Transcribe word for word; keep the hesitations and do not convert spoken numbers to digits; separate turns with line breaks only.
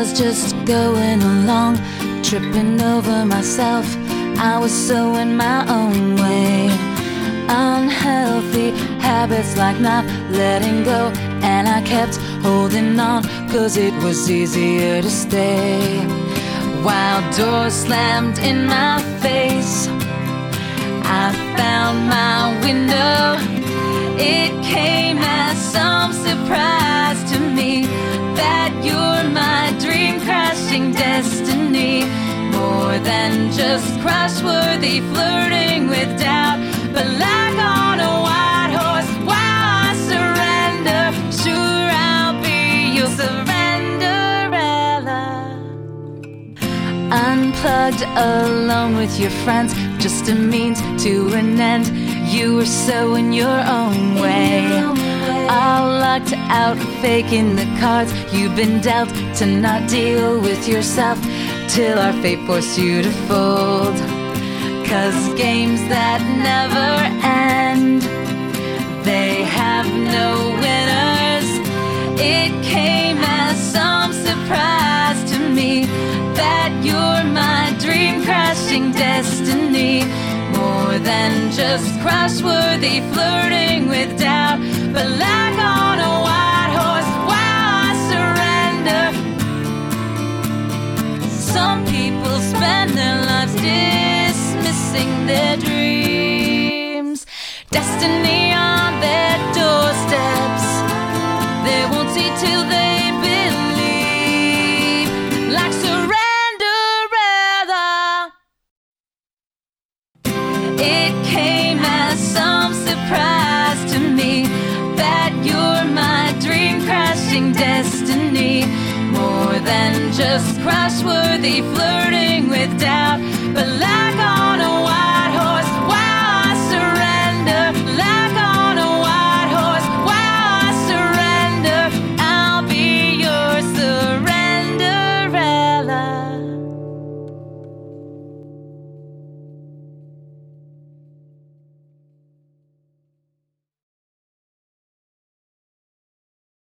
was just going along, tripping over myself. I was so in my own way. Unhealthy habits like not letting go, and I kept holding on, cause it was easier to stay. While doors slammed in my face, I found my window. It came as some surprise to me that you're my dream-crashing destiny. More than just crush-worthy flirting with doubt, but like on a white horse, wow, I surrender. Sure, I'll be your Surrenderella. Unplugged, alone with your friends, just a means to an end. You were so in your own way, all locked out, faking the cards you've been dealt, to not deal with yourself till our fate forced you to fold. Cause games that never end, they have no winners. It came as some surprise to me that you're my dream-crashing destiny. More than just crush-worthy flirting with doubt, but like on a white horse, wow, I surrender. Some people spend their lives dismissing their dreams, destiny on their doorsteps. They won't see till they believe, like Surrenderella. It came as some surprise to me that you're my dream-crashing destiny. More than just crush-worthy flirting with doubt, but like all